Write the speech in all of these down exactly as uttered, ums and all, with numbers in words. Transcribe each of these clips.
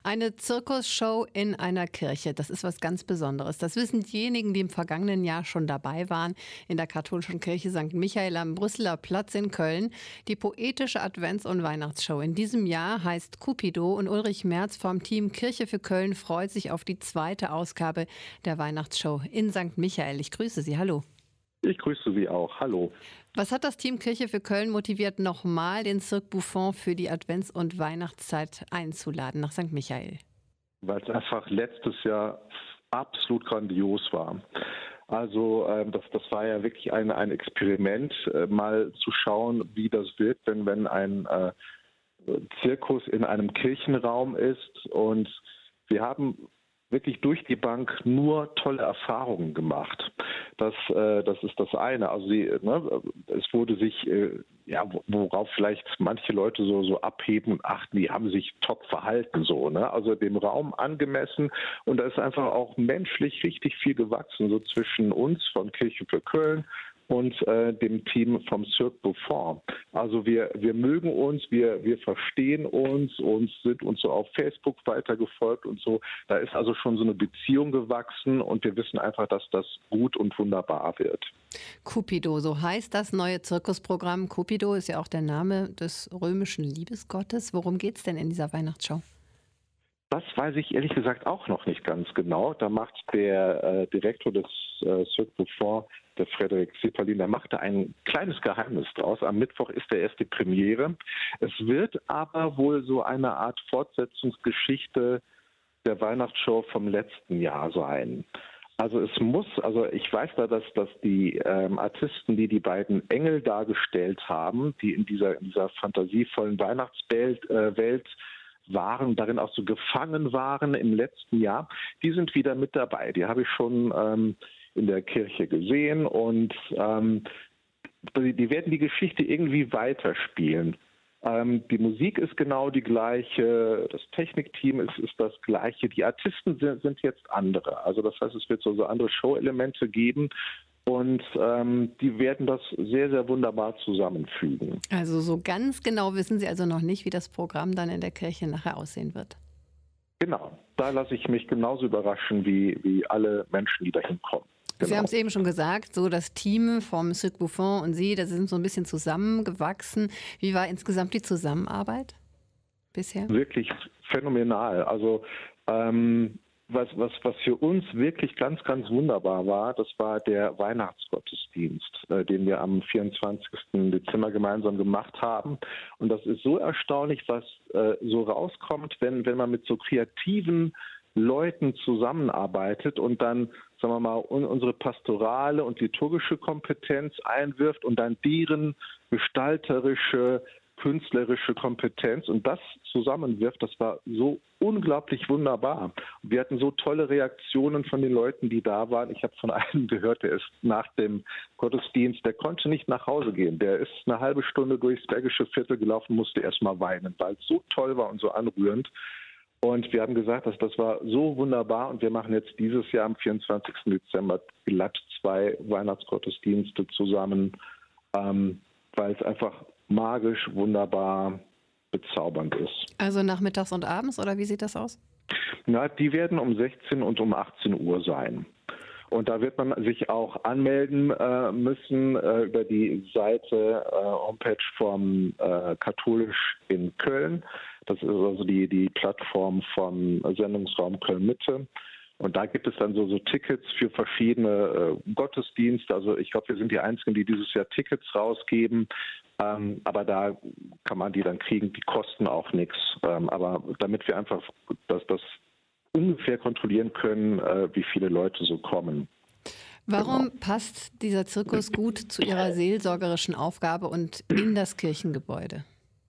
Eine Zirkusshow in einer Kirche, das ist was ganz Besonderes. Das wissen diejenigen, die im vergangenen Jahr schon dabei waren in der katholischen Kirche Sankt Michael am Brüsseler Platz in Köln. Die poetische Advents- und Weihnachtsshow in diesem Jahr heißt Cupido und Ulrich Merz vom Team Kirche für Köln freut sich auf die zweite Ausgabe der Weihnachtsshow in Sankt Michael. Ich grüße Sie, hallo. Ich grüße Sie auch. Hallo. Was hat das Team Kirche für Köln motiviert, nochmal den Cirque Buffon für die Advents- und Weihnachtszeit einzuladen nach Sankt Michael? Weil es einfach letztes Jahr absolut grandios war. Also ähm, das, das war ja wirklich ein, ein Experiment, äh, mal zu schauen, wie das wird, wenn, wenn ein äh, Zirkus in einem Kirchenraum ist. Und wir haben wirklich durch die Bank nur tolle Erfahrungen gemacht. Das, äh, das ist das eine. Also sie, ne, es wurde sich, äh, ja, worauf vielleicht manche Leute so, so abheben und achten, die haben sich top verhalten, so, ne? Also dem Raum angemessen. Und da ist einfach auch menschlich richtig viel gewachsen, so zwischen uns von Kirche für Köln und äh, dem Team vom Cirque Buffon. Also wir, wir mögen uns, wir, wir verstehen uns und sind uns so auf Facebook weitergefolgt und so. Da ist also schon so eine Beziehung gewachsen und wir wissen einfach, dass das gut und wunderbar wird. Cupido, so heißt das neue Zirkusprogramm. Cupido ist ja auch der Name des römischen Liebesgottes. Worum geht's denn in dieser Weihnachtsshow? Das weiß ich ehrlich gesagt auch noch nicht ganz genau. Da macht der äh, Direktor des äh, Cirque Buffon, der Frederik Zipperlin, der macht da ein kleines Geheimnis draus. Am Mittwoch ist der erste Premiere. Es wird aber wohl so eine Art Fortsetzungsgeschichte der Weihnachtsshow vom letzten Jahr sein. Also es muss, also ich weiß da, dass, dass die ähm, Artisten, die die beiden Engel dargestellt haben, die in dieser, in dieser fantasievollen Weihnachtswelt äh, Welt waren, darin auch so gefangen waren im letzten Jahr, die sind wieder mit dabei. Die habe ich schon ähm, in der Kirche gesehen und ähm, die, die werden die Geschichte irgendwie weiterspielen. Ähm, die Musik ist genau die gleiche, das Technikteam ist, ist das gleiche, die Artisten sind, sind jetzt andere. Also das heißt, es wird so, so andere Show-Elemente geben. Und ähm, die werden das sehr, sehr wunderbar zusammenfügen. Also so ganz genau wissen Sie also noch nicht, wie das Programm dann in der Kirche nachher aussehen wird. Genau, da lasse ich mich genauso überraschen wie, wie alle Menschen, die dahin kommen. Genau. Sie haben es eben schon gesagt, so das Team vom Cirque Buffon und Sie, das sind so ein bisschen zusammengewachsen. Wie war insgesamt die Zusammenarbeit bisher? Wirklich phänomenal. Also ähm, Was, was, was für uns wirklich ganz, ganz wunderbar war, das war der Weihnachtsgottesdienst, äh, den wir am vierundzwanzigsten Dezember gemeinsam gemacht haben. Und das ist so erstaunlich, was äh, so rauskommt, wenn, wenn man mit so kreativen Leuten zusammenarbeitet und dann, sagen wir mal, un- unsere pastorale und liturgische Kompetenz einwirft und dann deren gestalterische, künstlerische Kompetenz und das zusammenwirft, das war so unglaublich wunderbar. Wir hatten so tolle Reaktionen von den Leuten, die da waren. Ich habe von einem gehört, der ist nach dem Gottesdienst, der konnte nicht nach Hause gehen. Der ist eine halbe Stunde durchs Bergische Viertel gelaufen, musste erst mal weinen, weil es so toll war und so anrührend. Und wir haben gesagt, dass das war so wunderbar und wir machen jetzt dieses Jahr am vierundzwanzigsten Dezember glatt zwei Weihnachtsgottesdienste zusammen, ähm, weil es einfach magisch, wunderbar, bezaubernd ist. Also nachmittags und abends oder wie sieht das aus? Na, die werden um sechzehn und um achtzehn Uhr sein. Und da wird man sich auch anmelden äh, müssen äh, über die Seite äh, Homepage vom äh, Katholisch in Köln. Das ist also die, die Plattform vom Sendungsraum Köln-Mitte. Und da gibt es dann so, so Tickets für verschiedene äh, Gottesdienste. Also ich glaube, wir sind die Einzigen, die dieses Jahr Tickets rausgeben. Ähm, aber da kann man die dann kriegen, die kosten auch nichts. Ähm, aber damit wir einfach das, das ungefähr kontrollieren können, äh, wie viele Leute so kommen. Warum Genau. passt dieser Zirkus gut zu Ihrer seelsorgerischen Aufgabe und in das Kirchengebäude?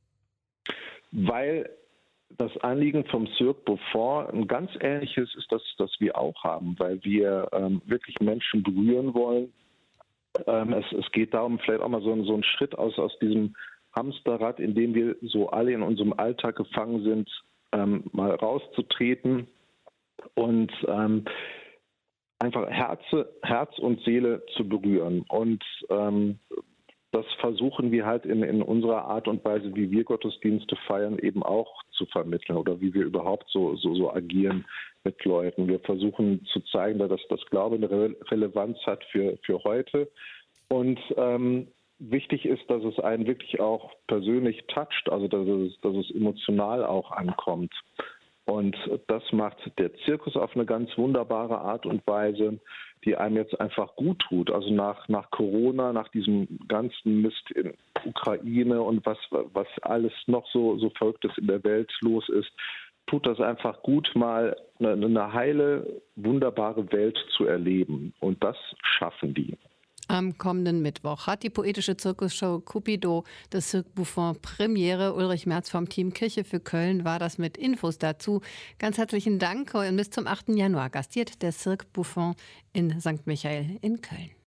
Weil das Anliegen vom Cirque Buffon ein ganz ähnliches ist, das, das wir auch haben, weil wir ähm, wirklich Menschen berühren wollen. Ähm, es, es geht darum, vielleicht auch mal so, so einen Schritt aus, aus diesem Hamsterrad, in dem wir so alle in unserem Alltag gefangen sind, ähm, mal rauszutreten und ähm, einfach Herze, Herz und Seele zu berühren. Und ähm, das versuchen wir halt in, in unserer Art und Weise, wie wir Gottesdienste feiern, eben auch zu vermitteln oder wie wir überhaupt so, so, so agieren mit Leuten. Wir versuchen zu zeigen, dass das Glaube eine Re- Relevanz hat für, für heute. Und ähm, wichtig ist, dass es einen wirklich auch persönlich toucht, also dass es, dass es emotional auch ankommt. Und das macht der Zirkus auf eine ganz wunderbare Art und Weise, die einem jetzt einfach gut tut. Also nach, nach Corona, nach diesem ganzen Mist in Ukraine und was, was alles noch so, so Verrücktes in der Welt los ist, tut das einfach gut, mal eine, eine heile, wunderbare Welt zu erleben. Und das schaffen die. Am kommenden Mittwoch hat die poetische Zirkusshow Cupido des Cirque Buffon Premiere. Ulrich Merz vom Team Kirche für Köln war das mit Infos dazu. Ganz herzlichen Dank und bis zum achten Januar gastiert der Cirque Buffon in Sankt Michael in Köln.